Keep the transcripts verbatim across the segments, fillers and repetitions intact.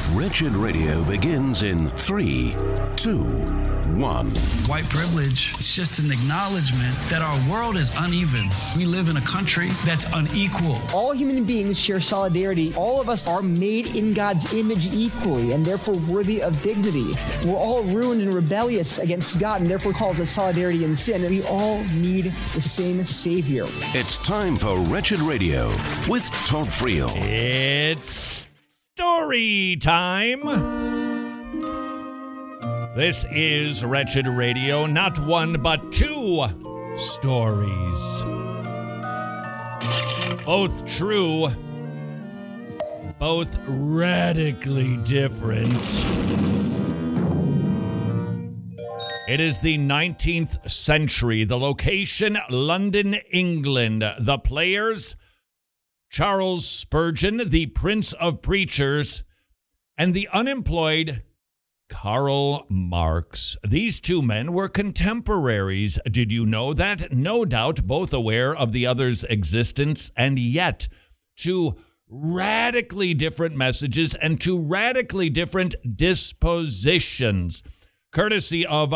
Wretched Radio begins in three, two, one. White privilege is just an acknowledgement that our world is uneven. We live in a country that's unequal. All human beings share solidarity. All of us are made in God's image equally and therefore worthy of dignity. We're all ruined and rebellious against God and therefore called to solidarity in sin. And we all need the same Savior. It's time for Wretched Radio with Todd Friel. It's story time. This is Wretched Radio, not one but two stories. Both true, both radically different. It is the nineteenth century. The location, London, England. The players, Charles Spurgeon, the Prince of Preachers, and the unemployed Karl Marx. These two men were contemporaries. Did you know that? No doubt, both aware of the other's existence, and yet two radically different messages and two radically different dispositions. Courtesy of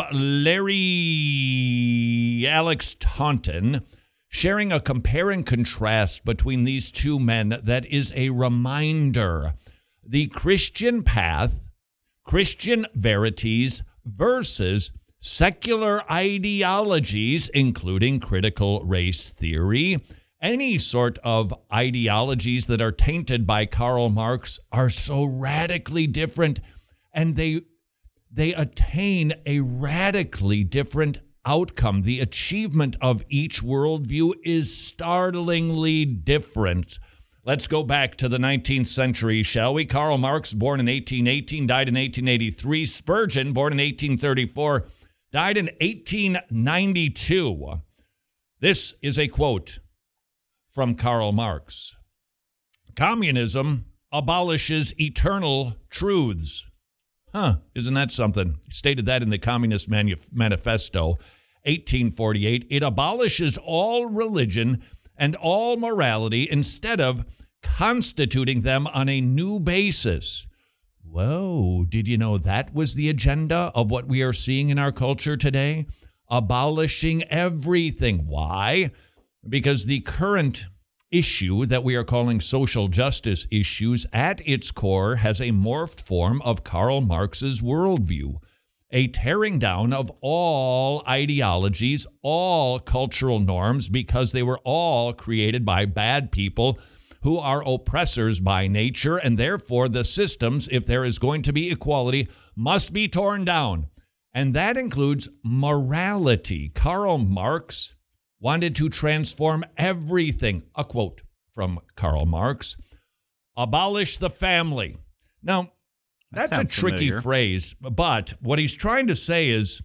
Larry Alex Taunton, sharing a compare and contrast between these two men that is a reminder. The Christian path, Christian verities versus secular ideologies, including critical race theory. Any sort of ideologies that are tainted by Karl Marx are so radically different, and they they attain a radically different outcome. The achievement of each worldview is startlingly different. Let's go back to the nineteenth century, shall we? Karl Marx, born in eighteen eighteen, died in eighteen eighty-three. Spurgeon, born in eighteen thirty-four, died in eighteen ninety-two. This is a quote from Karl Marx. Communism abolishes eternal truths. Huh, isn't that something? He stated that in the Communist Manu- Manifesto, eighteen forty-eight. It abolishes all religion and all morality instead of constituting them on a new basis. Whoa, did you know that was the agenda of what we are seeing in our culture today? Abolishing everything. Why? Because the current issue that we are calling social justice issues at its core has a morphed form of Karl Marx's worldview. A tearing down of all ideologies, all cultural norms, because they were all created by bad people who are oppressors by nature, and therefore the systems, if there is going to be equality, must be torn down. And that includes morality. Karl Marx wanted to transform everything. A quote from Karl Marx: abolish the family. Now, That's a tricky familiar. phrase, but what he's trying to say is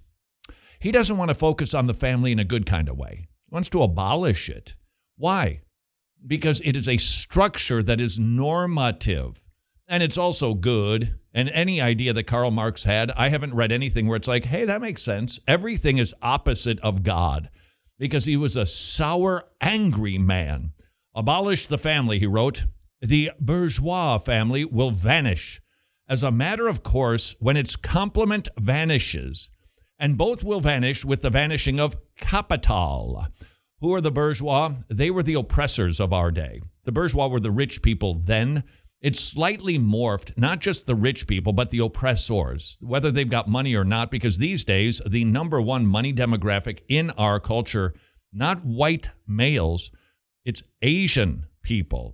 he doesn't want to focus on the family in a good kind of way. He wants to abolish it. Why? Because it is a structure that is normative, and it's also good. And any idea that Karl Marx had, I haven't read anything where it's like, hey, that makes sense. Everything is opposite of God, because he was a sour, angry man. Abolish the family, he wrote. The bourgeois family will vanish. As a matter of course, when its complement vanishes, and both will vanish with the vanishing of capital. Who are the bourgeois? They were the oppressors of our day. The bourgeois were the rich people then. It's slightly morphed, not just the rich people, but the oppressors, whether they've got money or not, because these days, the number one money demographic in our culture, not white males, it's Asian people.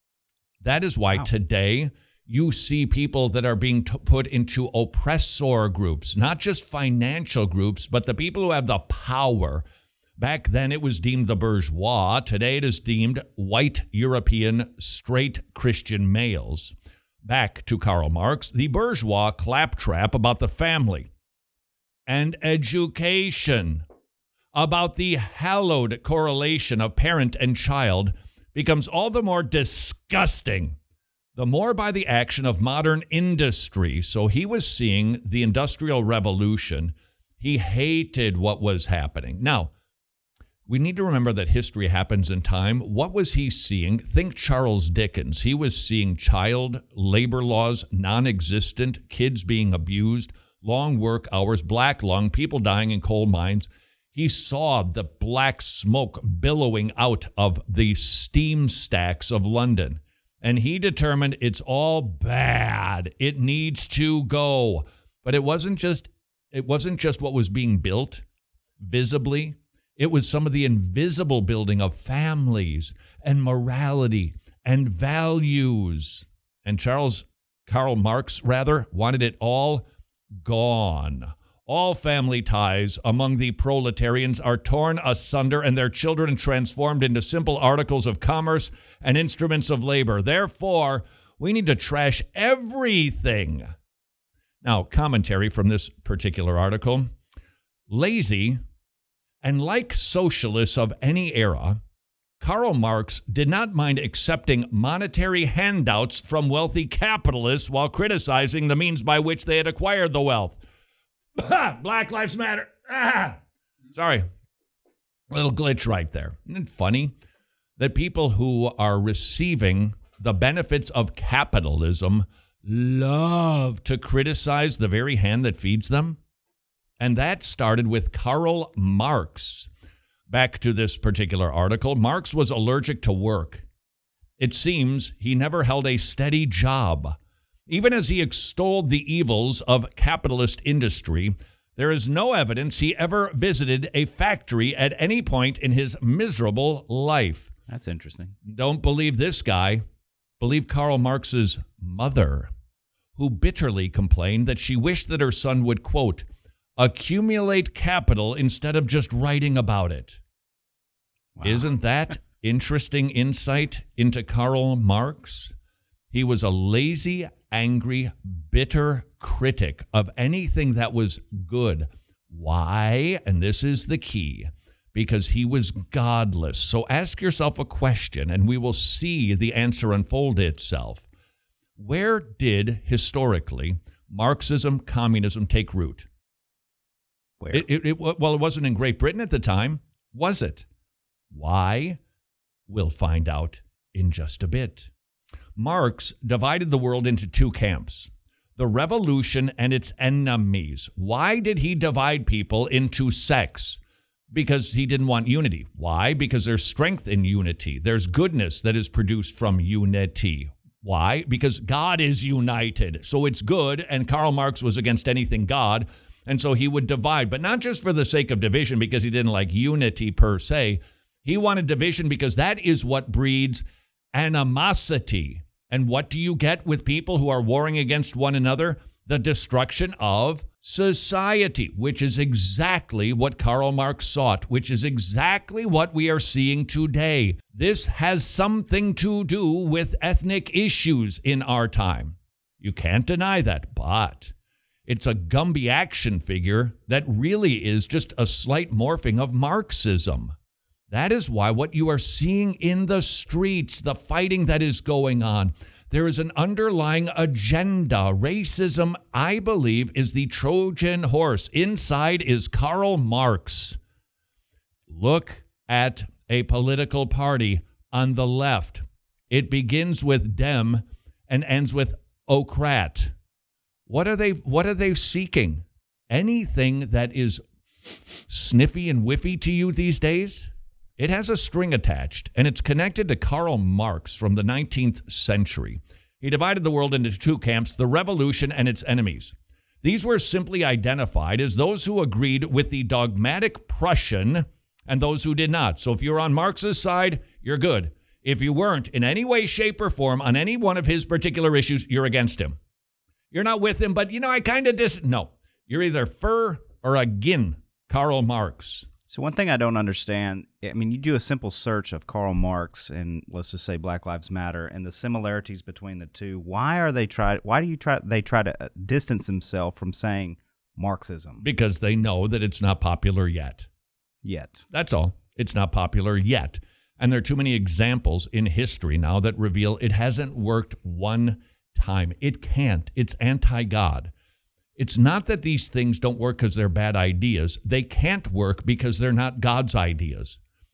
That is why wow. today you see people that are being t- put into oppressor groups, not just financial groups, but the people who have the power. Back then, it was deemed the bourgeois. Today, it is deemed white European straight Christian males. Back to Karl Marx, the bourgeois claptrap about the family and education, about the hallowed correlation of parent and child, becomes all the more disgusting the more by the action of modern industry. So he was seeing the Industrial Revolution. He hated what was happening. Now, we need to remember that history happens in time. What was he seeing? Think Charles Dickens. He was seeing child labor laws non-existent, kids being abused, long work hours, black lung, people dying in coal mines. He saw the black smoke billowing out of the steam stacks of London, and he determined it's all bad. It needs to go. But it wasn't just it wasn't just what was being built visibly. It was some of the invisible building of families and morality and values. And Charles Karl Marx, rather, wanted it all gone. All family ties among the proletarians are torn asunder and their children transformed into simple articles of commerce and instruments of labor. Therefore, we need to trash everything. Now, commentary from this particular article. Lazy and like socialists of any era, Karl Marx did not mind accepting monetary handouts from wealthy capitalists while criticizing the means by which they had acquired the wealth. Black Lives Matter. Ah, sorry. A little glitch right there. Isn't it funny that people who are receiving the benefits of capitalism love to criticize the very hand that feeds them? And that started with Karl Marx. Back to this particular article, Marx was allergic to work. It seems he never held a steady job. Even as he extolled the evils of capitalist industry, there is no evidence he ever visited a factory at any point in his miserable life. That's interesting. Don't believe this guy. Believe Karl Marx's mother, who bitterly complained that she wished that her son would, quote, accumulate capital instead of just writing about it. Wow. Isn't that interesting insight into Karl Marx? He was a lazy, angry, bitter critic of anything that was good. Why? And this is the key. Because he was godless. So ask yourself a question, and we will see the answer unfold itself. Where did, historically, Marxism, communism take root? Where? It, it, it, well, it wasn't in Great Britain at the time, was it? Why? We'll find out in just a bit. Marx divided the world into two camps, the revolution and its enemies. Why did he divide people into sects? Because he didn't want unity. Why? Because there's strength in unity. There's goodness that is produced from unity. Why? Because God is united. So it's good, and Karl Marx was against anything God, and so he would divide, but not just for the sake of division because he didn't like unity per se. He wanted division because that is what breeds animosity. And what do you get with people who are warring against one another? The destruction of society, which is exactly what Karl Marx sought, which is exactly what we are seeing today. This has something to do with ethnic issues in our time. You can't deny that, but it's a Gumby action figure that really is just a slight morphing of Marxism. That is why what you are seeing in the streets, the fighting that is going on, there is an underlying agenda. Racism, I believe, is the Trojan horse. Inside is Karl Marx. Look at a political party on the left. It begins with Dem and ends with Ocrat. What are they, what are they seeking? Anything that is sniffy and whiffy to you these days? It has a string attached, and it's connected to Karl Marx from the nineteenth century. He divided the world into two camps, the revolution and its enemies. These were simply identified as those who agreed with the dogmatic Prussian and those who did not. So if you're on Marx's side, you're good. If you weren't in any way, shape, or form on any one of his particular issues, you're against him. You're not with him, but, you know, I kind of dis... No, you're either for or agin Karl Marx. So one thing I don't understand, I mean, you do a simple search of Karl Marx and let's just say Black Lives Matter and the similarities between the two. Why are they try? Why do you try? They try to distance themselves from saying Marxism? Because they know that it's not popular yet. Yet. That's all. It's not popular yet. And there are too many examples in history now that reveal it hasn't worked one time. It can't. It's anti-God. It's not that these things don't work because they're bad ideas. They can't work because they're not God's ideas.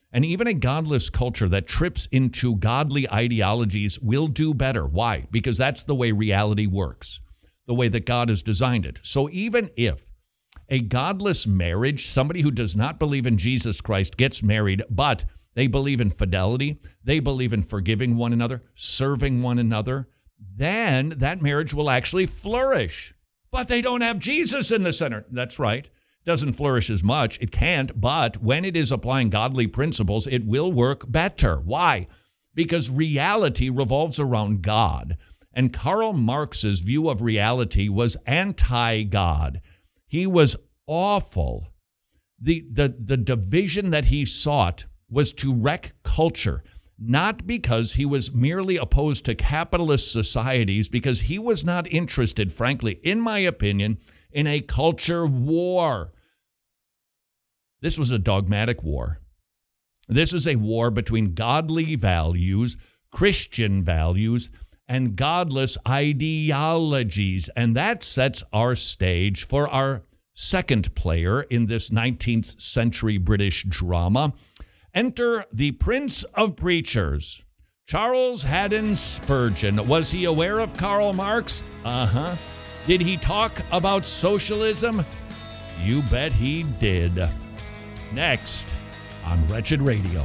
And even a godless culture that trips into godly ideologies will do better. Why? Because that's the way reality works, the way that God has designed it. So even if a godless marriage, somebody who does not believe in Jesus Christ gets married, but they believe in fidelity, they believe in forgiving one another, serving one another, then that marriage will actually flourish. But they don't have Jesus in the center. That's right. Doesn't flourish as much. It can't, but when it is applying godly principles, it will work better. Why? Because reality revolves around God. And Karl Marx's view of reality was anti-God. He was awful. The, the, the division that he sought was to wreck culture, not because he was merely opposed to capitalist societies, because he was not interested, frankly, in my opinion, in a culture war. This was a dogmatic war. This is a war between godly values, Christian values, and godless ideologies. And that sets our stage for our second player in this nineteenth century British drama. Enter the Prince of Preachers, Charles Haddon Spurgeon. Was he aware of Karl Marx? Uh-huh. Did he talk about socialism? You bet he did. Next on Wretched Radio.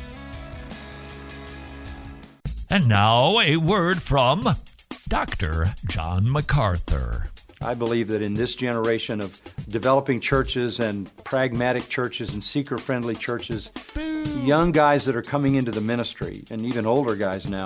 And now a word from Doctor John MacArthur. I believe that in this generation of developing churches and pragmatic churches and seeker-friendly churches, Boo. young guys that are coming into the ministry, and even older guys now,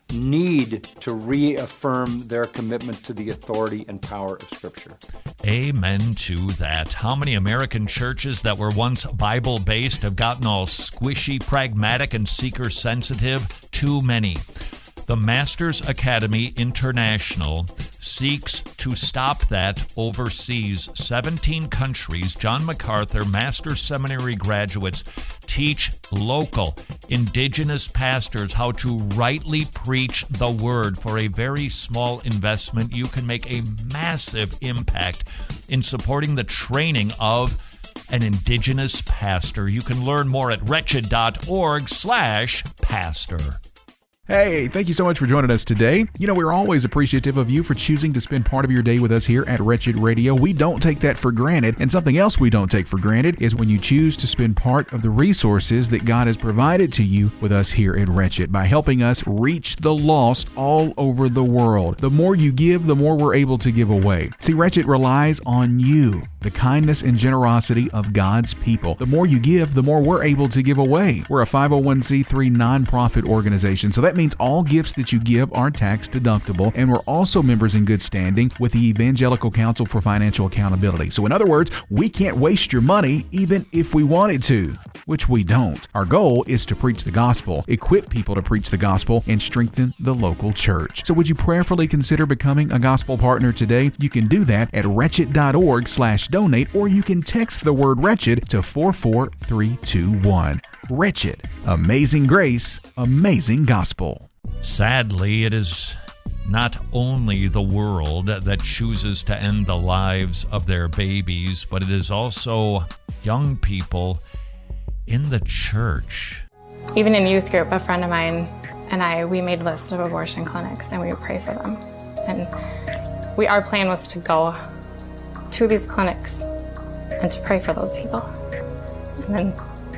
need to reaffirm their commitment to the authority and power of Scripture. Amen to that. How many American churches that were once Bible-based have gotten all squishy, pragmatic, and seeker-sensitive? Too many. The Masters Academy International seeks to stop that overseas. seventeen countries, John MacArthur Master's Seminary graduates teach local indigenous pastors how to rightly preach the word. For a very small investment, you can make a massive impact in supporting the training of an indigenous pastor. You can learn more at wretched.org slash pastor. Hey, thank you so much for joining us today. You know, we're always appreciative of you for choosing to spend part of your day with us here at Wretched Radio. We don't take that for granted. And something else we don't take for granted is when you choose to spend part of the resources that God has provided to you with us here at Wretched by helping us reach the lost all over the world. The more you give, the more we're able to give away. See, Wretched relies on you, the kindness and generosity of God's people. The more you give, the more we're able to give away. We're a five oh one c three nonprofit organization, so that That means all gifts that you give are tax deductible, and we're also members in good standing with the Evangelical Council for Financial Accountability. So in other words, we can't waste your money even if we wanted to, which we don't. Our goal is to preach the gospel, equip people to preach the gospel, and strengthen the local church. So would you prayerfully consider becoming a gospel partner today? You can do that at wretched.org slash donate, or you can text the word wretched to four four three two one. Wretched. Amazing grace, amazing gospel. Sadly, it is not only the world that chooses to end the lives of their babies, but it is also young people in the church. Even in youth group, a friend of mine and I, we made lists of abortion clinics and we would pray for them. And we, our plan was to go to these clinics and to pray for those people. And then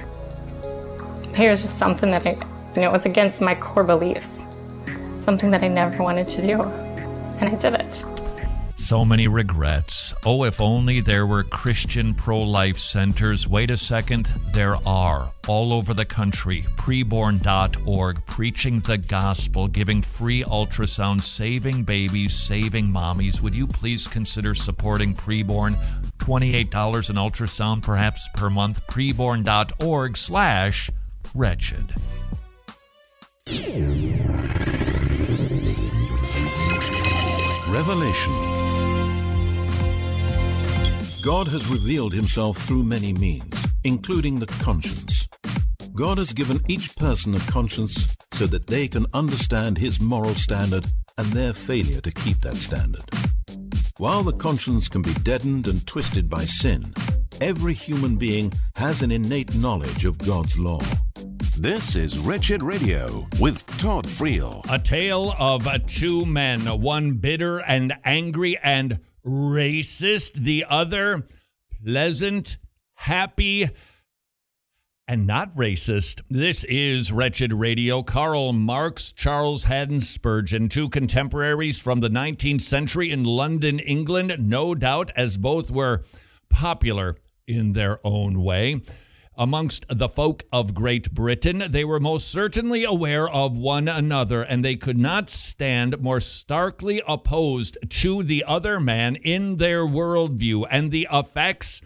it was just something that I, you know, it was against my core beliefs, something that I never wanted to do, and I did it. So many regrets. Oh, if only there were Christian pro-life centers. Wait a second, there are all over the country. preborn dot org, preaching the gospel, giving free ultrasound, saving babies, saving mommies. Would you please consider supporting Preborn? twenty-eight dollars an ultrasound, perhaps per month. preborn dot org slash wretched. Revelation. God has revealed himself through many means, including the conscience. God has given each person a conscience so that they can understand his moral standard and their failure to keep that standard. While the conscience can be deadened and twisted by sin, every human being has an innate knowledge of God's law. This is Wretched Radio with Todd Friel. A tale of uh, two men, one bitter and angry and racist, the other pleasant, happy, and not racist. This is Wretched Radio. Karl Marx, Charles Haddon Spurgeon, two contemporaries from the nineteenth century in London, England, no doubt, as both were popular in their own way. Amongst the folk of Great Britain, they were most certainly aware of one another, and they could not stand more starkly opposed to the other man in their worldview, and the effects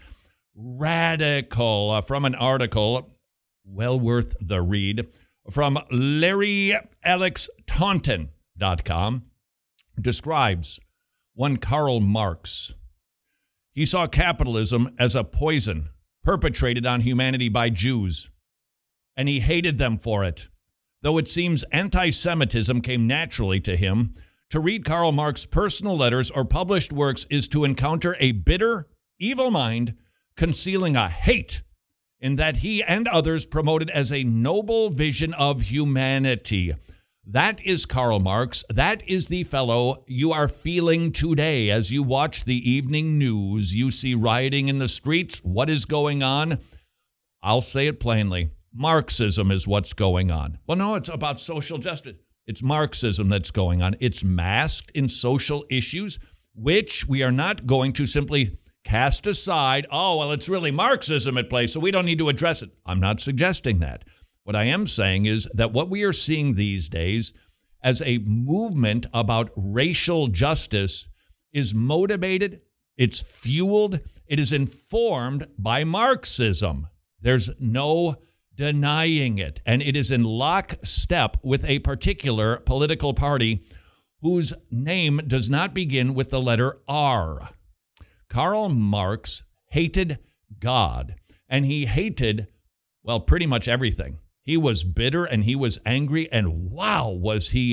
radical. Uh, from an article, well worth the read, from Larry Alex Taunton dot com, describes one Karl Marx. He saw capitalism as a poison perpetrated on humanity by Jews, and he hated them for it. Though it seems anti-Semitism came naturally to him, to read Karl Marx's personal letters or published works is to encounter a bitter, evil mind concealing a hate in that he and others promoted as a noble vision of humanity. That is Karl Marx. That is the fellow you are feeling today as you watch the evening news. You see rioting in the streets. What is going on? I'll say it plainly. Marxism is what's going on. Well, no, it's about social justice. It's Marxism that's going on. It's masked in social issues, which we are not going to simply cast aside. Oh, well, it's really Marxism at play, so we don't need to address it. I'm not suggesting that. What I am saying is that what we are seeing these days as a movement about racial justice is motivated, it's fueled, it is informed by Marxism. There's no denying it. And it is in lockstep with a particular political party whose name does not begin with the letter R. Karl Marx hated God, and he hated, well, pretty much everything. He was bitter and he was angry, and wow, was he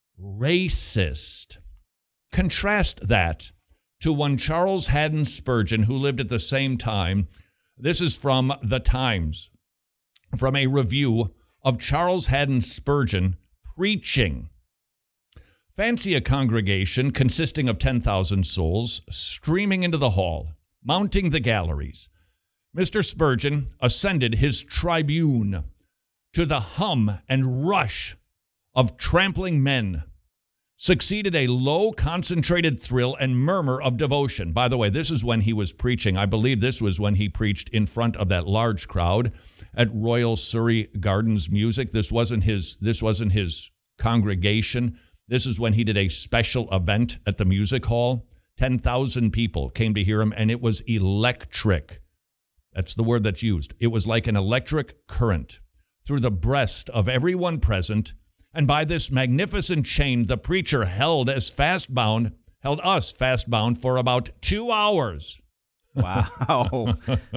racist. Contrast that to one Charles Haddon Spurgeon, who lived at the same time. This is from The Times, from a review of Charles Haddon Spurgeon preaching. Fancy a congregation consisting of ten thousand souls streaming into the hall, mounting the galleries. Mister Spurgeon ascended his tribune to the hum and rush of trampling men. Succeeded a low, concentrated thrill and murmur of devotion. By the way, this is when he was preaching. I believe this was when he preached in front of that large crowd at Royal Surrey Gardens Music. This wasn't his, this wasn't his congregation. This is when he did a special event at the music hall. ten thousand people came to hear him, and it was electric. That's the word that's used. It was like an electric current through the breast of everyone present, and by this magnificent chain, the preacher held as fast bound, held us fast bound for about two hours. Wow.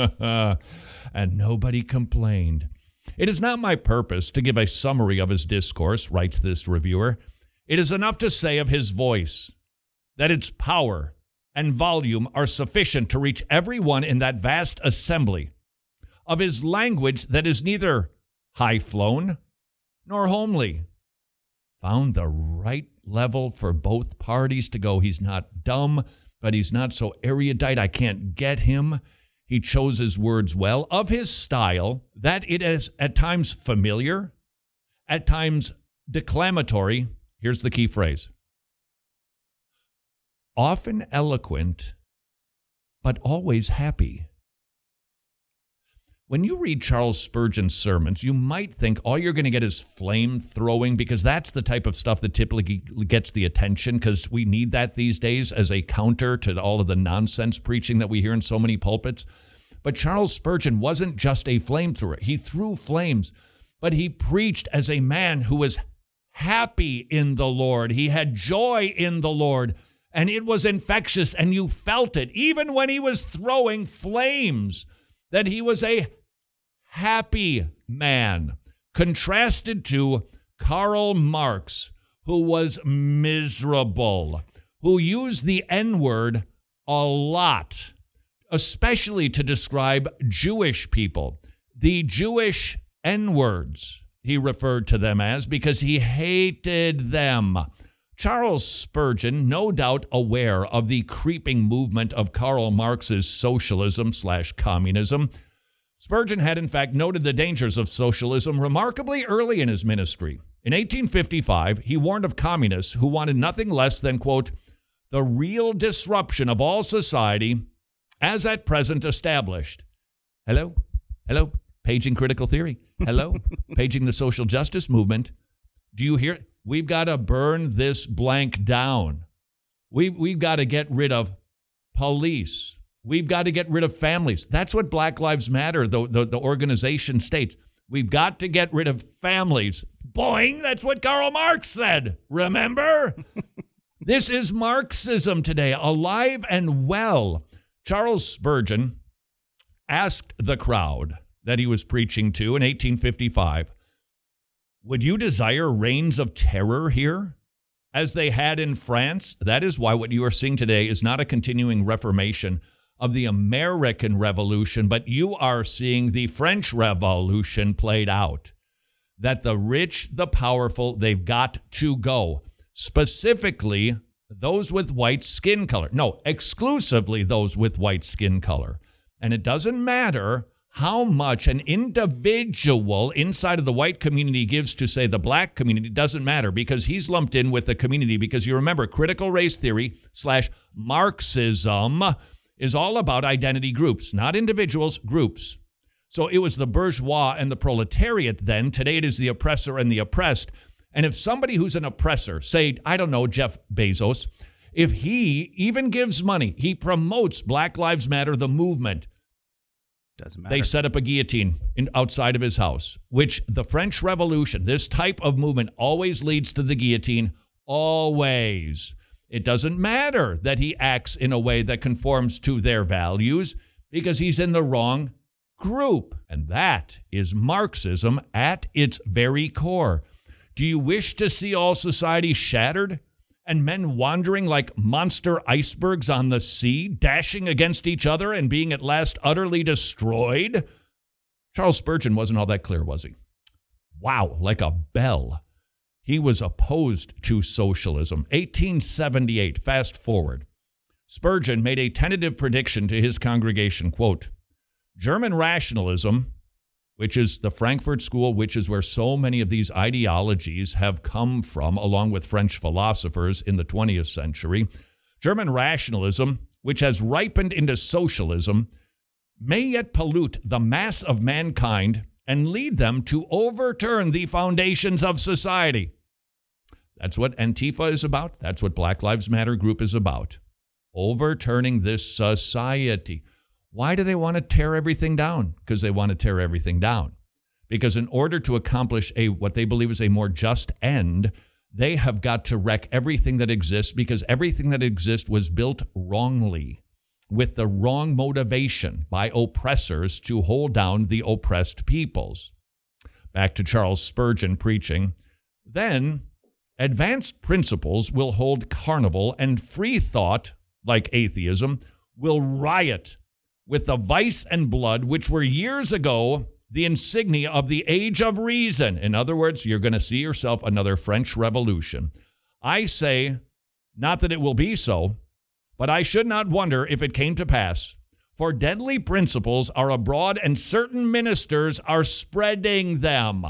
And nobody complained. It is not my purpose to give a summary of his discourse, writes this reviewer. It is enough to say of his voice that its power and volume are sufficient to reach everyone in that vast assembly, of his language that is neither high-flown nor homely, found the right level for both parties to go. He's not dumb, but he's not so erudite I can't get him. He chose his words well. Of his style, that it is at times familiar, at times declamatory. Here's the key phrase. Often eloquent, but always happy. When you read Charles Spurgeon's sermons, you might think all you're going to get is flame throwing, because that's the type of stuff that typically gets the attention, because we need that these days as a counter to all of the nonsense preaching that we hear in so many pulpits. But Charles Spurgeon wasn't just a flamethrower. He threw flames, but he preached as a man who was happy in the Lord. He had joy in the Lord, and it was infectious, and you felt it, even when he was throwing flames, that he was a happy man, contrasted to Karl Marx, who was miserable, who used the N-word a lot, especially to describe Jewish people. The Jewish N-words he referred to them as, because he hated them. Charles Spurgeon, no doubt aware of the creeping movement of Karl Marx's socialism slash communism. Spurgeon had, in fact, noted the dangers of socialism remarkably early in his ministry. In eighteen fifty-five, he warned of communists who wanted nothing less than, quote, the real disruption of all society as at present established. Hello? Hello? Paging critical theory. Hello? Paging the social justice movement. Do you hear? We've got to burn this blank down. We, we've got to get rid of police. We've got to get rid of families. That's what Black Lives Matter, the, the, the organization, states. We've got to get rid of families. Boing, that's what Karl Marx said. Remember? This is Marxism today, alive and well. Charles Spurgeon asked the crowd that he was preaching to in eighteen fifty-five, would you desire reigns of terror here, as they had in France? That is why what you are seeing today is not a continuing reformation of the American Revolution, but you are seeing the French Revolution played out. That the rich, the powerful, they've got to go. Specifically, those with white skin color. No, exclusively those with white skin color. And it doesn't matter how much an individual inside of the white community gives to, say, the black community. Doesn't matter, because he's lumped in with the community. Because you remember, critical race theory slash Marxism is all about identity groups, not individuals, groups. So it was the bourgeois and the proletariat then. Today it is the oppressor and the oppressed. And if somebody who's an oppressor, say, I don't know, Jeff Bezos, if he even gives money, he promotes Black Lives Matter, the movement, doesn't matter. They set up a guillotine in, outside of his house, which the French Revolution, this type of movement always leads to the guillotine, always. It doesn't matter that he acts in a way that conforms to their values, because he's in the wrong group. And that is Marxism at its very core. Do you wish to see all society shattered and men wandering like monster icebergs on the sea, dashing against each other and being at last utterly destroyed? Charles Spurgeon wasn't all that clear, was he? Wow, like a bell. He was opposed to socialism. eighteen seventy-eight, fast forward. Spurgeon made a tentative prediction to his congregation, quote, German rationalism, which is the Frankfurt School, which is where so many of these ideologies have come from, along with French philosophers in the twentieth century. German rationalism, which has ripened into socialism, may yet pollute the mass of mankind and lead them to overturn the foundations of society. That's what Antifa is about. That's what Black Lives Matter group is about. Overturning this society. Why do they want to tear everything down? Because they want to tear everything down. Because in order to accomplish a what they believe is a more just end, they have got to wreck everything that exists, because everything that exists was built wrongly, with the wrong motivation by oppressors to hold down the oppressed peoples. Back to Charles Spurgeon preaching. Then, advanced principles will hold carnival, and free thought, like atheism, will riot with the vice and blood which were years ago the insignia of the age of reason. In other words, you're going to see yourself another French Revolution. I say, not that it will be so, but I should not wonder if it came to pass. For deadly principles are abroad, and certain ministers are spreading them.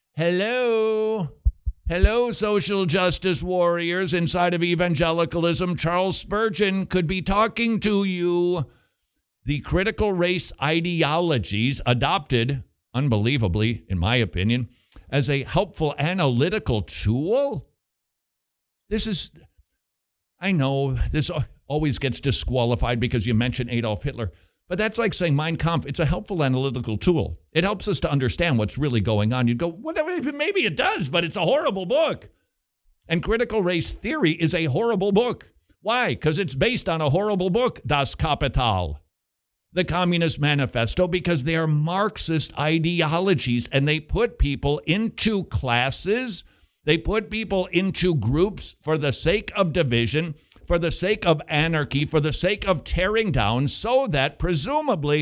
Hello? Hello, social justice warriors inside of evangelicalism. Charles Spurgeon could be talking to you. The critical race ideologies adopted, unbelievably, in my opinion, as a helpful analytical tool. This is, I know this always gets disqualified because you mention Adolf Hitler, but that's like saying Mein Kampf. It's a helpful analytical tool. It helps us to understand what's really going on. You'd go, whatever, maybe it does, but it's a horrible book. And critical race theory is a horrible book. Why? Because it's based on a horrible book, Das Kapital. The Communist Manifesto, because they are Marxist ideologies, and they put people into classes, they put people into groups for the sake of division, for the sake of anarchy, for the sake of tearing down, so that presumably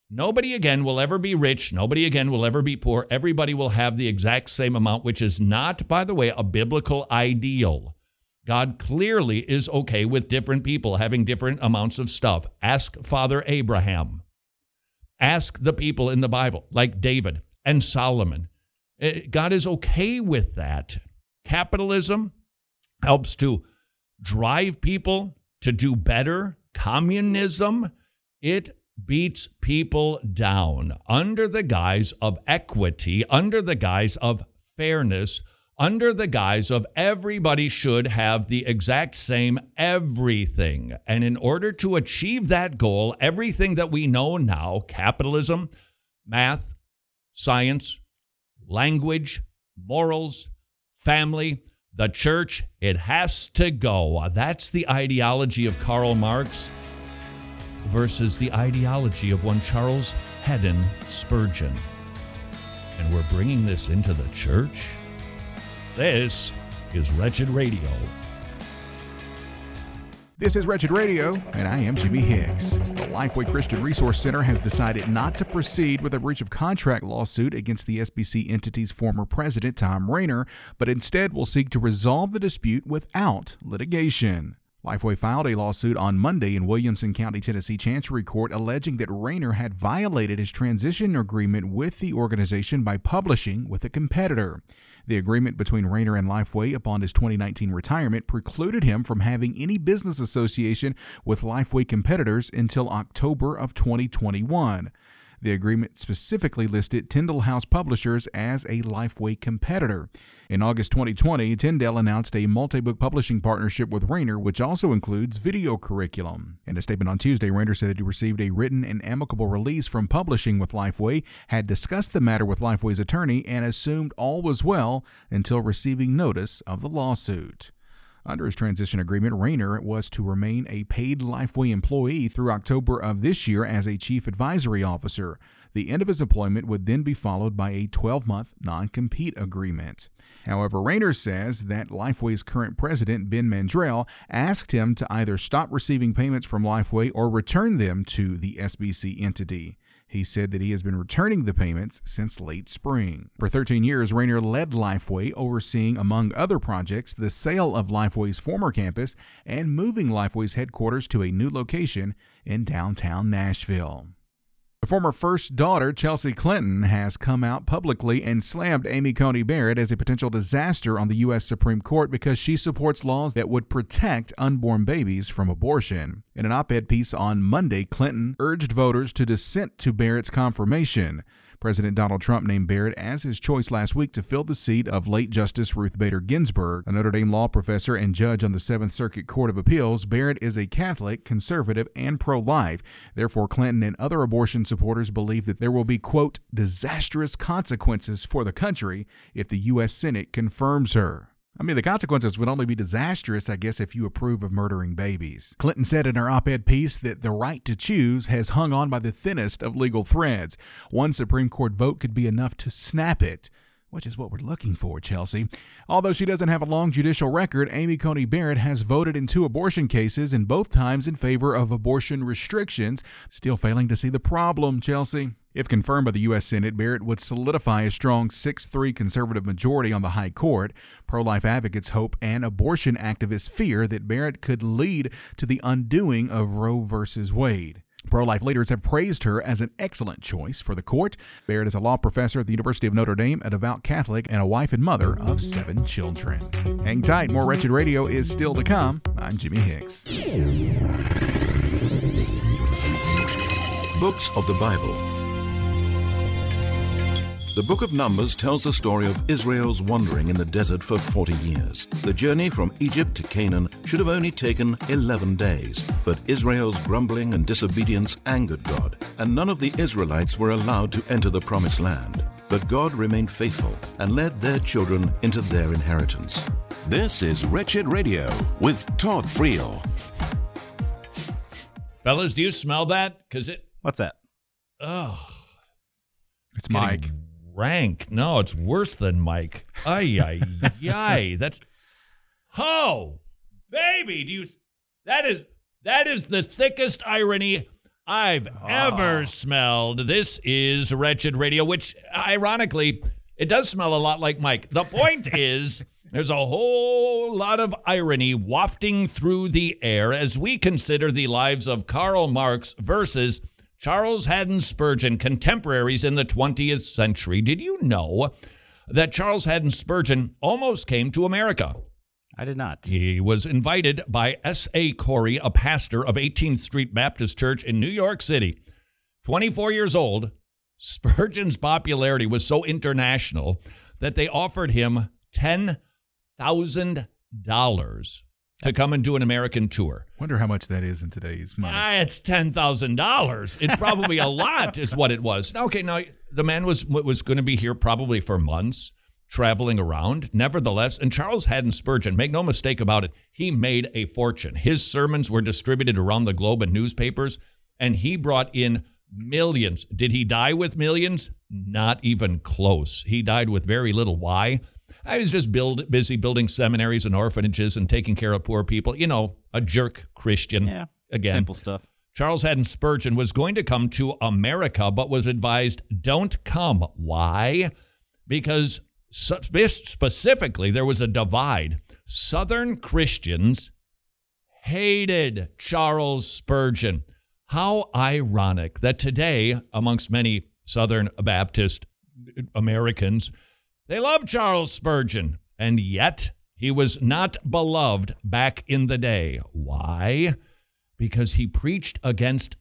Nobody again will ever be rich. Nobody again will ever be poor. Everybody will have the exact same amount, which is not, by the way, a biblical ideal. God clearly is okay with different people having different amounts of stuff. Ask Father Abraham. Ask the people in the Bible, like David and Solomon. God is okay with that. Capitalism helps to drive people to do better. Communism, it beats people down under the guise of equity, under the guise of fairness, under the guise of everybody should have the exact same everything. And in order to achieve that goal, everything that we know now, capitalism, math, science, language, morals, family, the church, it has to go. That's the ideology of Karl Marx versus the ideology of one Charles Haddon Spurgeon. And we're bringing this into the church? This is Wretched Radio. This is Wretched Radio, and I am Jimmy Hicks. The Lifeway Christian Resource Center has decided not to proceed with a breach of contract lawsuit against the S B C entity's former president, Tom Rainer, but instead will seek to resolve the dispute without litigation. Lifeway filed a lawsuit on Monday in Williamson County, Tennessee Chancery Court alleging that Rainer had violated his transition agreement with the organization by publishing with a competitor. The agreement between Rainer and Lifeway upon his twenty nineteen retirement precluded him from having any business association with Lifeway competitors until October of twenty twenty-one. The agreement specifically listed Tyndale House Publishers as a Lifeway competitor. In August twenty twenty, Tyndale announced a multi-book publishing partnership with Rainer, which also includes video curriculum. In a statement on Tuesday, Rainer said that he received a written and amicable release from publishing with Lifeway, had discussed the matter with Lifeway's attorney, and assumed all was well until receiving notice of the lawsuit. Under his transition agreement, Rainer was to remain a paid Lifeway employee through October of this year as a chief advisory officer. The end of his employment would then be followed by a twelve-month non-compete agreement. However, Rainer says that Lifeway's current president, Ben Mandrell, asked him to either stop receiving payments from Lifeway or return them to the S B C entity. He said that he has been returning the payments since late spring. For thirteen years, Rainer led Lifeway, overseeing, among other projects, the sale of Lifeway's former campus and moving Lifeway's headquarters to a new location in downtown Nashville. The former first daughter, Chelsea Clinton, has come out publicly and slammed Amy Coney Barrett as a potential disaster on the U S Supreme Court because she supports laws that would protect unborn babies from abortion. In an op-ed piece on Monday, Clinton urged voters to dissent to Barrett's confirmation. President Donald Trump named Barrett as his choice last week to fill the seat of late Justice Ruth Bader Ginsburg. A Notre Dame law professor and judge on the Seventh Circuit Court of Appeals, Barrett is a Catholic, conservative, and pro-life. Therefore, Clinton and other abortion supporters believe that there will be, quote, disastrous consequences for the country if the U S Senate confirms her. I mean, the consequences would only be disastrous, I guess, if you approve of murdering babies. Clinton said in her op-ed piece that the right to choose has hung on by the thinnest of legal threads. One Supreme Court vote could be enough to snap it, which is what we're looking for, Chelsea. Although she doesn't have a long judicial record, Amy Coney Barrett has voted in two abortion cases, and both times in favor of abortion restrictions, still failing to see the problem, Chelsea. If confirmed by the U S Senate, Barrett would solidify a strong six three conservative majority on the high court. Pro-life advocates hope and abortion activists fear that Barrett could lead to the undoing of Roe versus Wade. Pro-life leaders have praised her as an excellent choice for the court. Barrett is a law professor at the University of Notre Dame, a devout Catholic, and a wife and mother of seven children. Hang tight, more Wretched Radio is still to come. I'm Jimmy Hicks. Books of the Bible. The book of Numbers tells the story of Israel's wandering in the desert for forty years. The journey from Egypt to Canaan should have only taken eleven days, but Israel's grumbling and disobedience angered God, and none of the Israelites were allowed to enter the promised land. But God remained faithful and led their children into their inheritance. This is Wretched Radio with Todd Friel. Fellas, do you smell that? Because it... What's that? Oh. It's Mike. Rank. No, it's worse than Mike. Ay, ay, ay. That's... Oh, baby, do you... That is... That is the thickest irony I've oh. ever smelled. This is Wretched Radio, which, ironically, it does smell a lot like Mike. The point is, there's a whole lot of irony wafting through the air as we consider the lives of Karl Marx versus Charles Haddon Spurgeon, contemporaries in the twentieth century. Did you know that Charles Haddon Spurgeon almost came to America? I did not. He was invited by S A Corey, a pastor of eighteenth Street Baptist Church in New York City. twenty-four years old, Spurgeon's popularity was so international that they offered him ten thousand dollars to come and do an American tour. Wonder how much that is in today's money. Ah, it's ten thousand dollars. It's probably a lot is what it was. Okay, now, the man was was going to be here probably for months, traveling around. Nevertheless, and Charles Haddon Spurgeon, make no mistake about it, he made a fortune. His sermons were distributed around the globe in newspapers, and he brought in millions. Did he die with millions? Not even close. He died with very little. Why? I was just build, busy building seminaries and orphanages and taking care of poor people. You know, a jerk Christian. Yeah, again. Simple stuff. Charles Haddon Spurgeon was going to come to America, but was advised, don't come. Why? Because specifically, there was a divide. Southern Christians hated Charles Spurgeon. How ironic that today, amongst many Southern Baptist Americans, they love Charles Spurgeon, and yet he was not beloved back in the day. Why? Because he preached against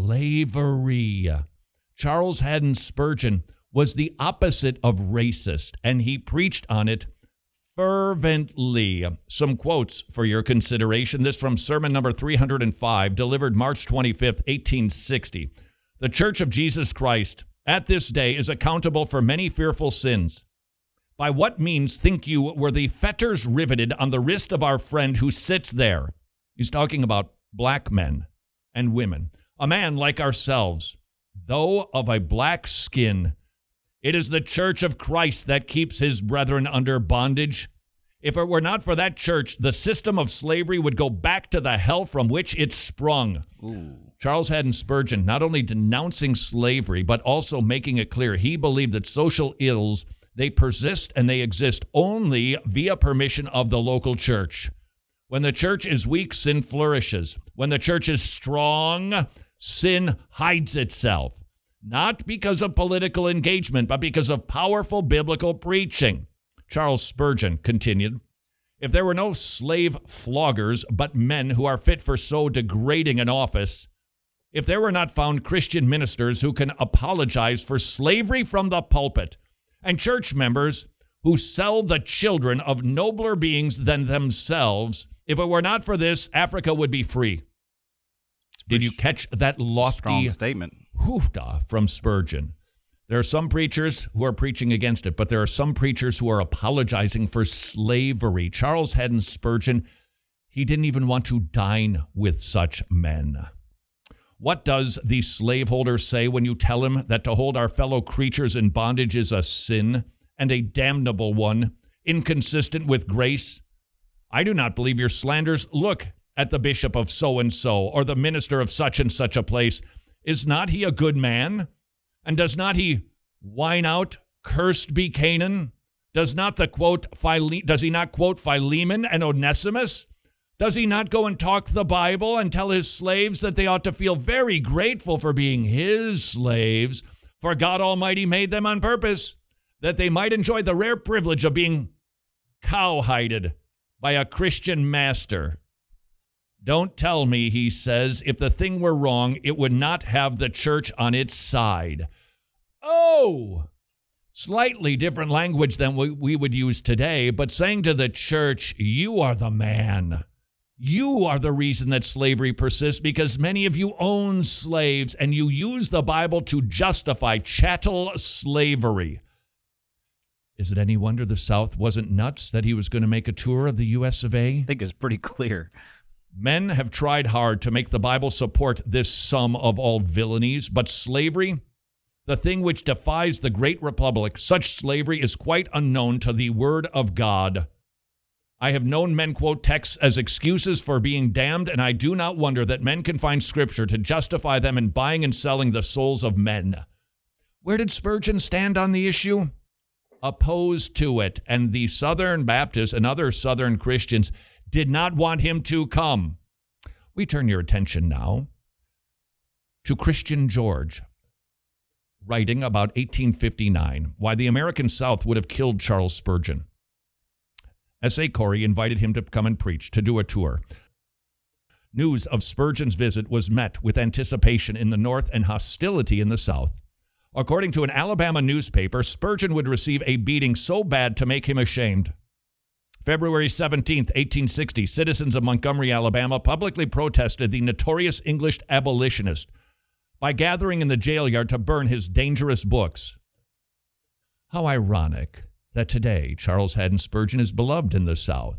slavery. Charles Haddon Spurgeon was the opposite of racist, and he preached on it fervently. Some quotes for your consideration. This from sermon number three hundred five, delivered March twenty-fifth, eighteen sixty. The Church of Jesus Christ at this day is accountable for many fearful sins. By what means, think you, were the fetters riveted on the wrist of our friend who sits there? He's talking about black men and women. A man like ourselves, though of a black skin. It is the Church of Christ that keeps his brethren under bondage. If it were not for that church, the system of slavery would go back to the hell from which it sprung. Ooh. Charles Haddon Spurgeon not only denouncing slavery, but also making it clear he believed that social ills, they persist and they exist only via permission of the local church. When the church is weak, sin flourishes. When the church is strong, sin hides itself. Not because of political engagement, but because of powerful biblical preaching. Charles Spurgeon continued, if there were no slave floggers, but men who are fit for so degrading an office, if there were not found Christian ministers who can apologize for slavery from the pulpit, and church members who sell the children of nobler beings than themselves, if it were not for this, Africa would be free. Did you catch that lofty strong statement? Hoofda from Spurgeon. There are some preachers who are preaching against it, but there are some preachers who are apologizing for slavery. Charles Haddon Spurgeon, he didn't even want to dine with such men. What does the slaveholder say when you tell him that to hold our fellow creatures in bondage is a sin and a damnable one, inconsistent with grace? I do not believe your slanders. Look at the bishop of so-and-so or the minister of such and such a place. Is not he a good man? And does not he whine out, cursed be Canaan? Does not the quote, Phile- does he not quote Philemon and Onesimus? Does he not go and talk the Bible and tell his slaves that they ought to feel very grateful for being his slaves, for God Almighty made them on purpose, that they might enjoy the rare privilege of being cowhided by a Christian master? Don't tell me, he says, if the thing were wrong, it would not have the church on its side. Oh, slightly different language than we, we would use today, but saying to the church, you are the man. You are the reason that slavery persists because many of you own slaves and you use the Bible to justify chattel slavery. Is it any wonder the South wasn't nuts that he was going to make a tour of the U S of A? I think it's pretty clear. Men have tried hard to make the Bible support this sum of all villainies, but slavery, the thing which defies the great republic, such slavery is quite unknown to the Word of God. I have known men quote texts as excuses for being damned, and I do not wonder that men can find scripture to justify them in buying and selling the souls of men. Where did Spurgeon stand on the issue? Opposed to it, and the Southern Baptists and other Southern Christians did not want him to come. We turn your attention now to Christian George, writing about eighteen fifty-nine, why the American South would have killed Charles Spurgeon. S A Corey invited him to come and preach, to do a tour. News of Spurgeon's visit was met with anticipation in the North and hostility in the South. According to an Alabama newspaper, Spurgeon would receive a beating so bad to make him ashamed. February seventeenth, eighteen sixty, citizens of Montgomery, Alabama, publicly protested the notorious English abolitionist by gathering in the jail yard to burn his dangerous books. How ironic that today Charles Haddon Spurgeon is beloved in the South.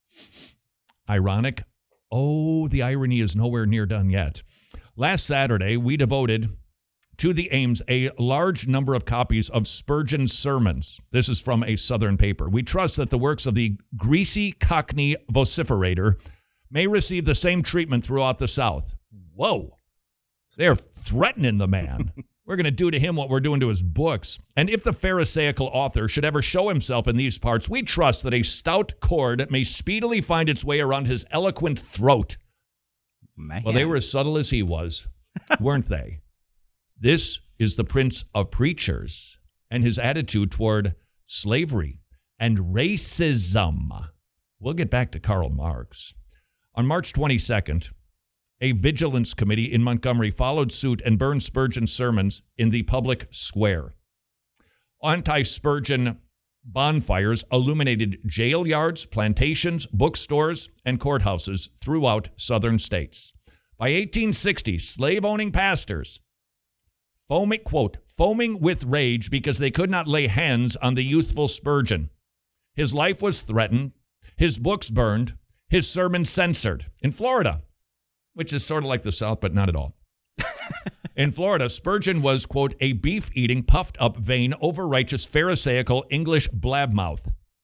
Ironic? Oh, the irony is nowhere near done yet. Last Saturday, we devoted to the Ames a large number of copies of Spurgeon's sermons. This is from a Southern paper. We trust that the works of the greasy Cockney vociferator may receive the same treatment throughout the South. Whoa. They're threatening the man. We're going to do to him what we're doing to his books. And if the Pharisaical author should ever show himself in these parts, we trust that a stout cord may speedily find its way around his eloquent throat. Man. Well, they were as subtle as he was, weren't they? This is the Prince of Preachers and his attitude toward slavery and racism. We'll get back to Karl Marx. On March twenty-second, a vigilance committee in Montgomery followed suit and burned Spurgeon's sermons in the public square. Anti-Spurgeon bonfires illuminated jail yards, plantations, bookstores, and courthouses throughout southern states. By eighteen sixty, slave-owning pastors, foaming, quote, foaming with rage because they could not lay hands on the youthful Spurgeon. His life was threatened, his books burned, his sermons censored. In Florida, which is sort of like the South, but not at all. In Florida, Spurgeon was, quote, a beef-eating, puffed-up, vain, over-righteous, pharisaical English blabmouth.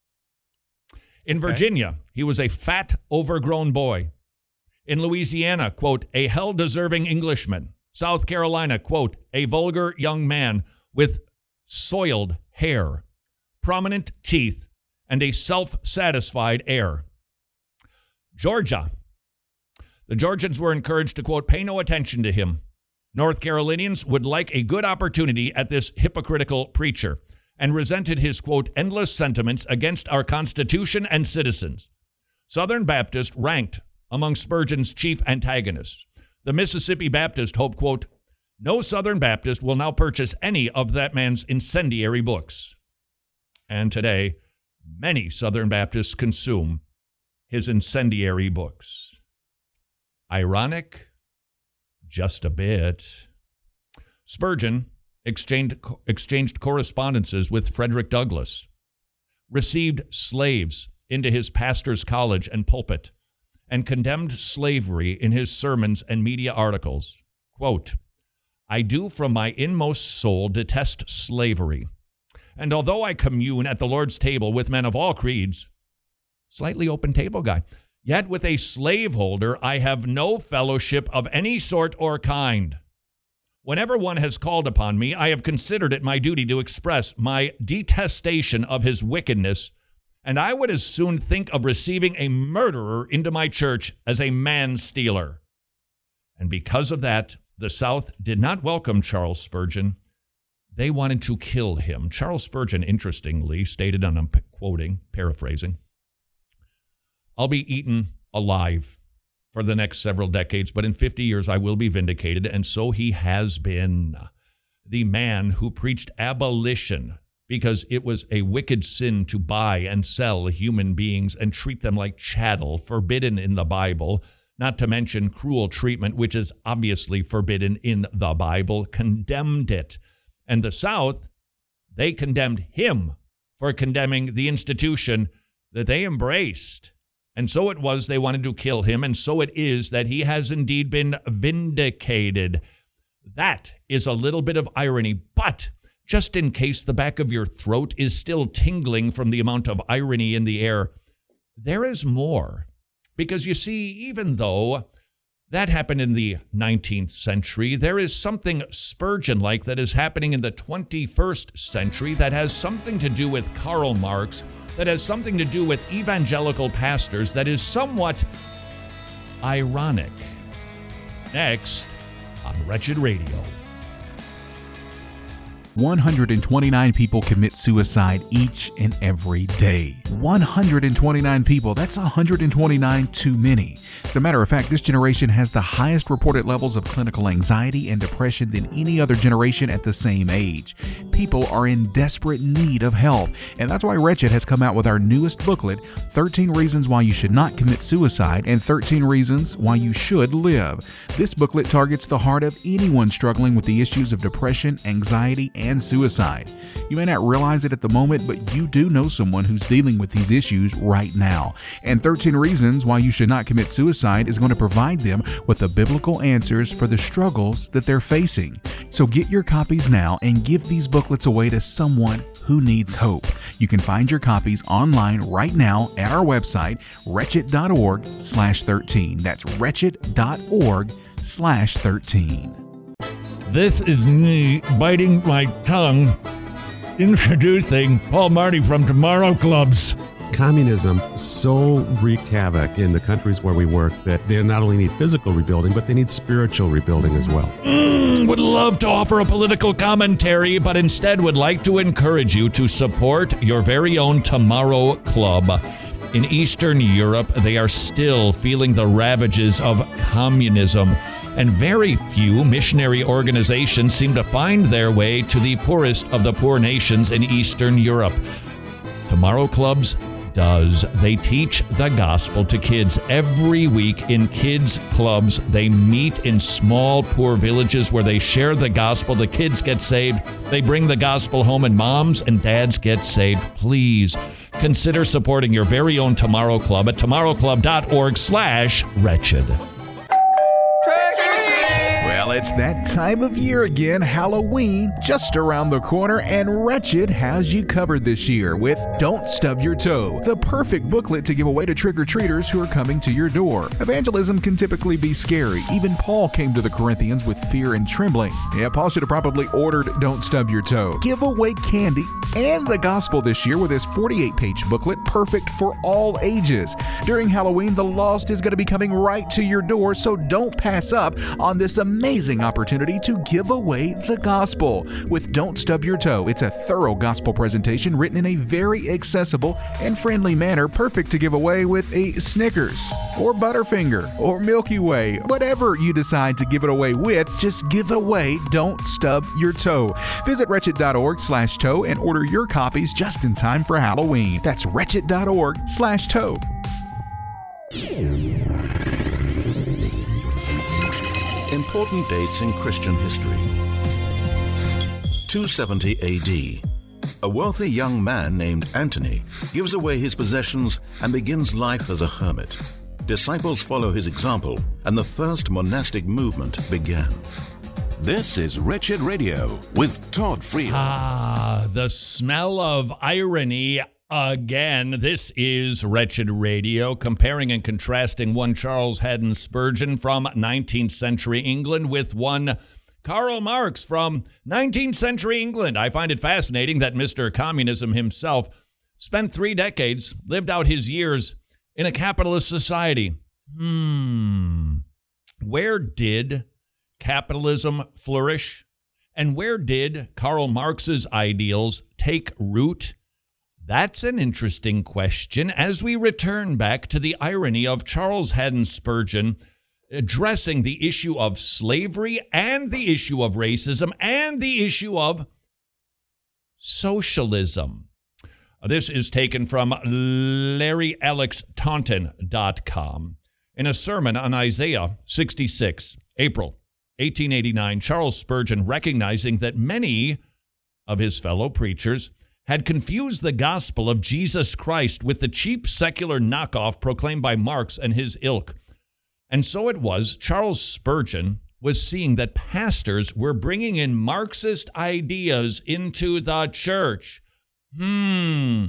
In okay. Virginia, he was a fat, overgrown boy. In Louisiana, quote, a hell-deserving Englishman. South Carolina, quote, a vulgar young man with soiled hair, prominent teeth, and a self-satisfied air. Georgia. The Georgians were encouraged to, quote, pay no attention to him. North Carolinians would like a good opportunity at this hypocritical preacher and resented his, quote, endless sentiments against our Constitution and citizens. Southern Baptists ranked among Spurgeon's chief antagonists. The Mississippi Baptist hoped, quote, no Southern Baptist will now purchase any of that man's incendiary books. And today, many Southern Baptists consume his incendiary books. Ironic? Just a bit. Spurgeon exchanged, exchanged correspondences with Frederick Douglass, received slaves into his pastor's college and pulpit, and condemned slavery in his sermons and media articles. Quote, I do from my inmost soul detest slavery, and although I commune at the Lord's table with men of all creeds, slightly open table guy, yet with a slaveholder I have no fellowship of any sort or kind. Whenever one has called upon me, I have considered it my duty to express my detestation of his wickedness, and I would as soon think of receiving a murderer into my church as a man-stealer. And because of that, the South did not welcome Charles Spurgeon. They wanted to kill him. Charles Spurgeon, interestingly, stated, and I'm quoting, paraphrasing, I'll be eaten alive for the next several decades, but in fifty years I will be vindicated, and so he has been. The man who preached abolition because it was a wicked sin to buy and sell human beings and treat them like chattel, forbidden in the Bible, not to mention cruel treatment, which is obviously forbidden in the Bible, condemned it. And the South, they condemned him for condemning the institution that they embraced. And so it was they wanted to kill him, and so it is that he has indeed been vindicated. That is a little bit of irony, but just in case the back of your throat is still tingling from the amount of irony in the air, there is more. Because you see, even though that happened in the nineteenth century, there is something Spurgeon-like that is happening in the twenty-first century that has something to do with Karl Marx, that has something to do with evangelical pastors, that is somewhat ironic. Next on Wretched Radio. one hundred twenty-nine people commit suicide each and every day. one hundred twenty-nine people. That's one hundred twenty-nine too many. As a matter of fact, this generation has the highest reported levels of clinical anxiety and depression than any other generation at the same age. People are in desperate need of help, and that's why Wretched has come out with our newest booklet, thirteen Reasons Why You Should Not Commit Suicide and thirteen Reasons Why You Should Live. This booklet targets the heart of anyone struggling with the issues of depression, anxiety, and and suicide. You may not realize it at the moment, but you do know someone who's dealing with these issues right now. And thirteen Reasons Why You Should Not Commit Suicide is going to provide them with the biblical answers for the struggles that they're facing. So get your copies now and give these booklets away to someone who needs hope. You can find your copies online right now at our website, wretched dot org slash thirteen. That's wretched dot org slash thirteen. This is me biting my tongue, introducing Paul Marty from Tomorrow Clubs. Communism so wreaked havoc in the countries where we work that they not only need physical rebuilding, but they need spiritual rebuilding as well. Mm, would love to offer a political commentary, but instead would like to encourage you to support your very own Tomorrow Club. In Eastern Europe, they are still feeling the ravages of communism, and very few missionary organizations seem to find their way to the poorest of the poor nations in Eastern Europe. Tomorrow Clubs does. They teach the gospel to kids every week in kids' clubs. They meet in small, poor villages where they share the gospel. The kids get saved. They bring the gospel home, and moms and dads get saved. Please consider supporting your very own Tomorrow Club at tomorrow club dot org slash wretched. Well, it's that time of year again, Halloween, just around the corner, and Wretched has you covered this year with Don't Stub Your Toe, the perfect booklet to give away to trick-or-treaters who are coming to your door. Evangelism can typically be scary. Even Paul came to the Corinthians with fear and trembling. Yeah, Paul should have probably ordered Don't Stub Your Toe. Give away candy and the gospel this year with this forty-eight page booklet, perfect for all ages. During Halloween, the lost is going to be coming right to your door, so don't pass up on this amazing opportunity to give away the gospel. With Don't Stub Your Toe, it's a thorough gospel presentation written in a very accessible and friendly manner, perfect to give away with a Snickers or Butterfinger or Milky Way. Whatever you decide to give it away with, just give away Don't Stub Your Toe. Visit wretched dot org slash toe and order your copies just in time for Halloween. That's wretched dot org slash toe. Important dates in Christian history. two seventy A D. A wealthy young man named Antony gives away his possessions and begins life as a hermit. Disciples follow his example, and the first monastic movement began. This is Wretched Radio with Todd Friel. Ah, the smell of irony again. This is Wretched Radio, comparing and contrasting one Charles Haddon Spurgeon from nineteenth century England with one Karl Marx from nineteenth century England. I find it fascinating that Mister Communism himself spent three decades, lived out his years in a capitalist society. Hmm. Where did capitalism flourish? And where did Karl Marx's ideals take root? That's an interesting question as we return back to the irony of Charles Haddon Spurgeon addressing the issue of slavery and the issue of racism and the issue of socialism. This is taken from Larry Alex Taunton dot com. In a sermon on Isaiah sixty-six, April eighteen eighty-nine, Charles Spurgeon, recognizing that many of his fellow preachers had confused the gospel of Jesus Christ with the cheap secular knockoff proclaimed by Marx and his ilk. And so it was, Charles Spurgeon was seeing that pastors were bringing in Marxist ideas into the church. Hmm,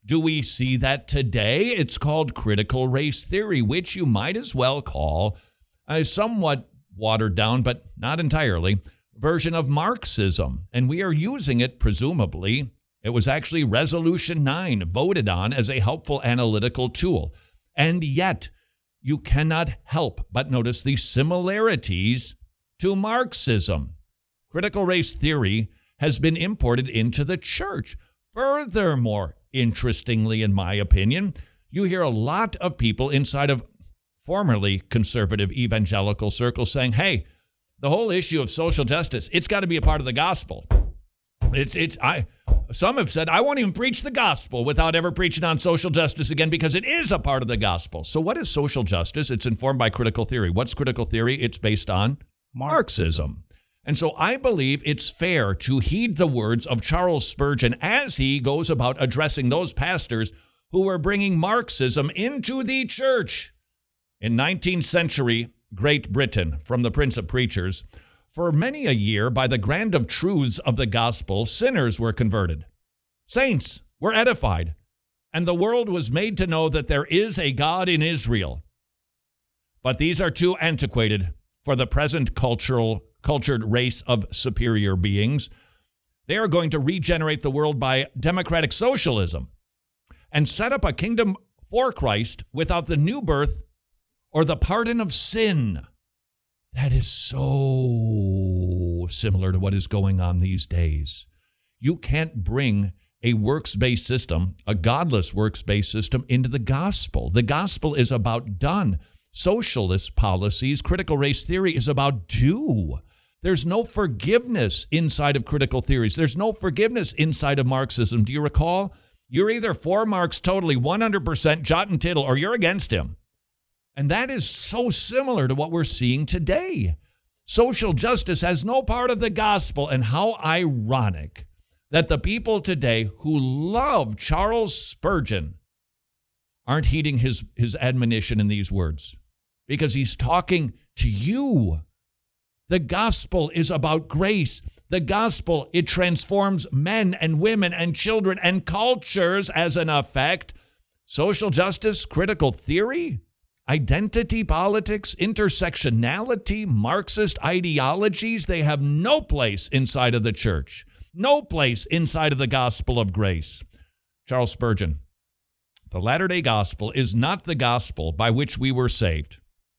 Do we see that today? It's called critical race theory, which you might as well call a somewhat watered down, but not entirely, version of Marxism. And we are using it, presumably. It was actually Resolution nine voted on as a helpful analytical tool. And yet, you cannot help but notice the similarities to Marxism. Critical race theory has been imported into the church. Furthermore, interestingly, in my opinion, you hear a lot of people inside of formerly conservative evangelical circles saying, hey, the whole issue of social justice, it's got to be a part of the gospel. It's, it's, I, some have said, I won't even preach the gospel without ever preaching on social justice again because it is a part of the gospel. So what is social justice? It's informed by critical theory. What's critical theory? It's based on Marxism. And so I believe it's fair to heed the words of Charles Spurgeon as he goes about addressing those pastors who were bringing Marxism into the church. In nineteenth century Great Britain, from the Prince of Preachers, for many a year, by the grand of truths of the gospel, sinners were converted. Saints were edified, and the world was made to know that there is a God in Israel. But these are too antiquated for the present cultural, cultured race of superior beings. They are going to regenerate the world by democratic socialism and set up a kingdom for Christ without the new birth or the pardon of sin. That is so similar to what is going on these days. You can't bring a works-based system, a godless works-based system, into the gospel. The gospel is about done. Socialist policies, critical race theory is about do. There's no forgiveness inside of critical theories. There's no forgiveness inside of Marxism. Do you recall? You're either for Marx totally, one hundred percent, jot and tittle, or you're against him. And that is so similar to what we're seeing today. Social justice has no part of the gospel, and how ironic that the people today who love Charles Spurgeon aren't heeding his, his admonition in these words, because he's talking to you. The gospel is about grace. The gospel, it transforms men and women and children and cultures as an effect. Social justice, critical theory, identity politics, intersectionality, Marxist ideologies, they have no place inside of the church, no place inside of the gospel of grace. Charles Spurgeon, the Latter-day Gospel is not the gospel by which we were saved.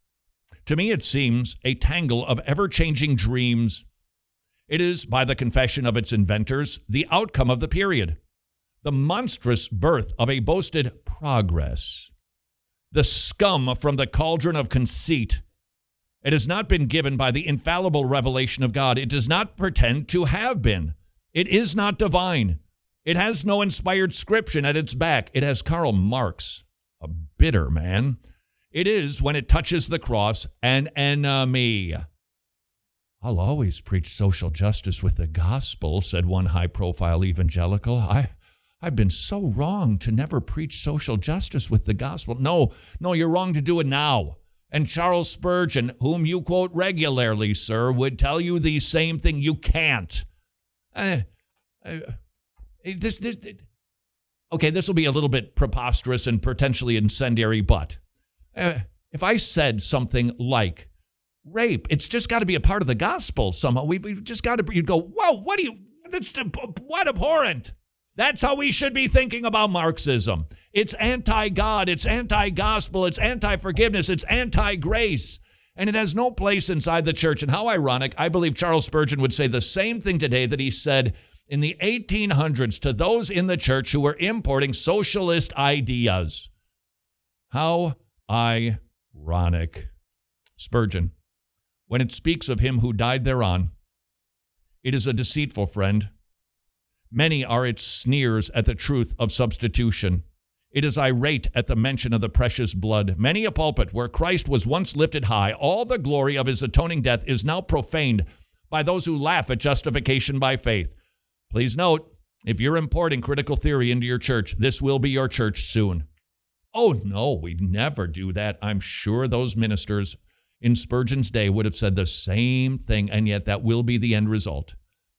To me, it seems a tangle of ever-changing dreams. It is, by the confession of its inventors, the outcome of the period, the monstrous birth of a boasted progress, the scum from the cauldron of conceit. It has not been given by the infallible revelation of God. It does not pretend to have been. It is not divine. It has no inspired scripture at its back. It has Karl Marx, a bitter man. It is, when it touches the cross, an enemy. I'll always preach social justice with the gospel, said one high-profile evangelical. I... I've been so wrong to never preach social justice with the gospel. No, no, you're wrong to do it now. And Charles Spurgeon, whom you quote regularly, sir, would tell you the same thing. You can't. Uh, uh, this, this, okay, this will be a little bit preposterous and potentially incendiary, but uh, if I said something like rape, it's just got to be a part of the gospel somehow. We've, we've just got to, you'd go, whoa, what do you, that's, what abhorrent. That's how we should be thinking about Marxism. It's anti-God, it's anti-gospel, it's anti-forgiveness, it's anti-grace, and it has no place inside the church. And how ironic, I believe Charles Spurgeon would say the same thing today that he said in the eighteen hundreds to those in the church who were importing socialist ideas. How ironic. Spurgeon, when it speaks of him who died thereon, it is a deceitful friend. Many are its sneers at the truth of substitution. It is irate at the mention of the precious blood. Many a pulpit where Christ was once lifted high, all the glory of his atoning death is now profaned by those who laugh at justification by faith. Please note, if you're importing critical theory into your church, this will be your church soon. Oh, no, we'd never do that. I'm sure those ministers in Spurgeon's day would have said the same thing, and yet that will be the end result.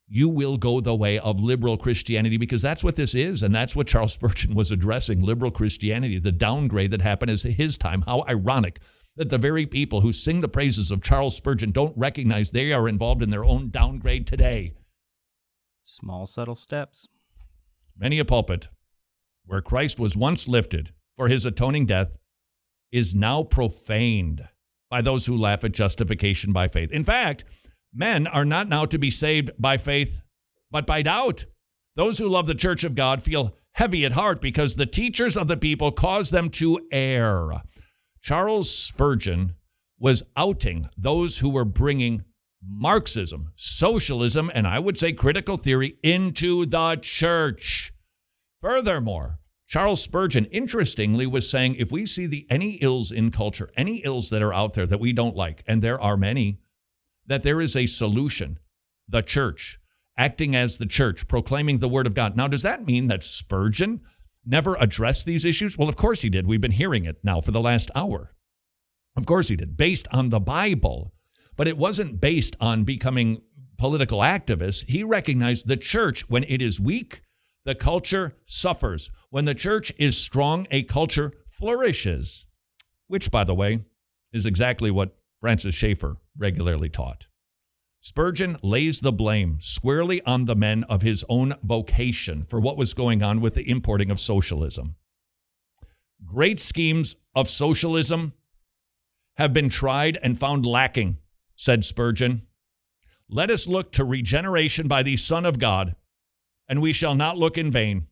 you will go the way of liberal Christianity, because that's what this is. And that's what Charles Spurgeon was addressing, liberal Christianity, the downgrade that happened is his time. How ironic that the very people who sing the praises of Charles Spurgeon don't recognize they are involved in their own downgrade today. Small, subtle steps. Many a pulpit where Christ was once lifted for his atoning death is now profaned by those who laugh at justification by faith. In fact, men are not now to be saved by faith, but by doubt. Those who love the church of God feel heavy at heart because the teachers of the people cause them to err. Charles Spurgeon was outing those who were bringing Marxism, socialism, and I would say critical theory into the church. Furthermore, Charles Spurgeon, interestingly, was saying if we see the any ills in culture, any ills that are out there that we don't like, and there are many, that there is a solution, the church, acting as the church, proclaiming the word of God. Now, does that mean that Spurgeon never addressed these issues? Well, of course he did. We've been hearing it now for the last hour. Of course he did, based on the Bible. But it wasn't based on becoming political activists. He recognized the church, when it is weak, the culture suffers. When the church is strong, a culture flourishes, which, by the way, is exactly what Francis Schaeffer regularly taught. Spurgeon lays the blame squarely on the men of his own vocation for what was going on with the importing of socialism. Great schemes of socialism have been tried and found lacking, said Spurgeon. Let us look to regeneration by the Son of God, and we shall not look in vain.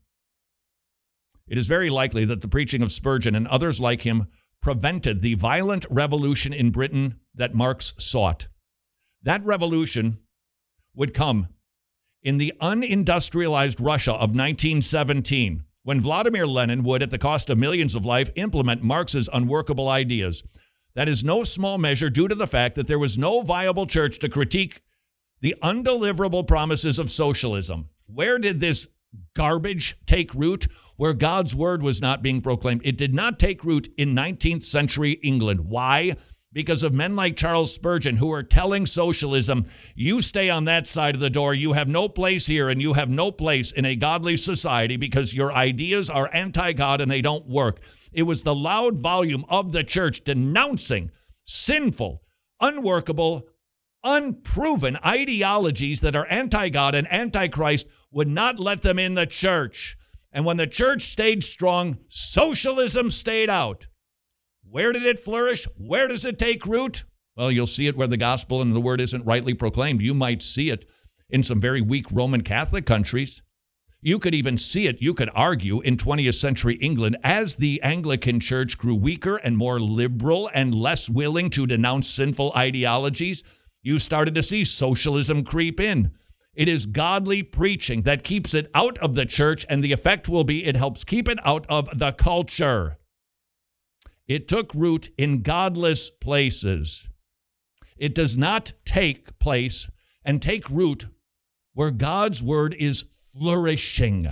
It is very likely that the preaching of Spurgeon and others like him prevented the violent revolution in Britain that Marx sought. That revolution would come in the unindustrialized Russia of nineteen seventeen, when Vladimir Lenin would, at the cost of millions of life, implement Marx's unworkable ideas. That is no small measure due to the fact that there was no viable church to critique the undeliverable promises of socialism. Where did this garbage take root? Where God's word was not being proclaimed. It did not take root in nineteenth century England. Why? Because of men like Charles Spurgeon, who are telling socialism, you stay on that side of the door, you have no place here, and you have no place in a godly society because your ideas are anti-God and they don't work. It was the loud volume of the church denouncing sinful, unworkable, unproven ideologies that are anti-God and anti-Christ, would not let them in the church. And when the church stayed strong, socialism stayed out. Where did it flourish? Where does it take root? Well, you'll see it where the gospel and the word isn't rightly proclaimed. You might see it in some very weak Roman Catholic countries. You could even see it, you could argue, in twentieth century England as the Anglican Church grew weaker and more liberal and less willing to denounce sinful ideologies. You started to see socialism creep in. It is godly preaching that keeps it out of the church, and the effect will be it helps keep it out of the culture. It took root in godless places. It does not take place and take root where God's word is flourishing.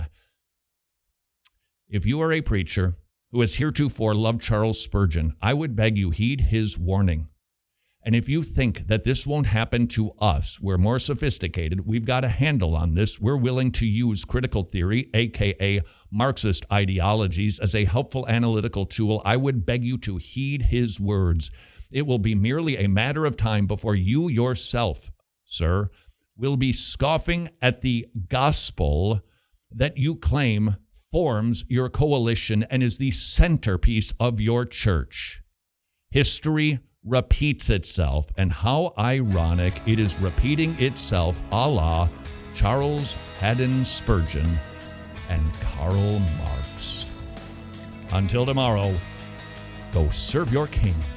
If you are a preacher who has heretofore loved Charles Spurgeon, I would beg you heed his warning. And if you think that this won't happen to us, we're more sophisticated, we've got a handle on this, we're willing to use critical theory, a k a. Marxist ideologies, as a helpful analytical tool, I would beg you to heed his words. It will be merely a matter of time before you yourself, sir, will be scoffing at the gospel that you claim forms your coalition and is the centerpiece of your church. History repeats itself, and how ironic it is repeating itself a la Charles Haddon Spurgeon and Karl Marx. Until tomorrow, go serve your king.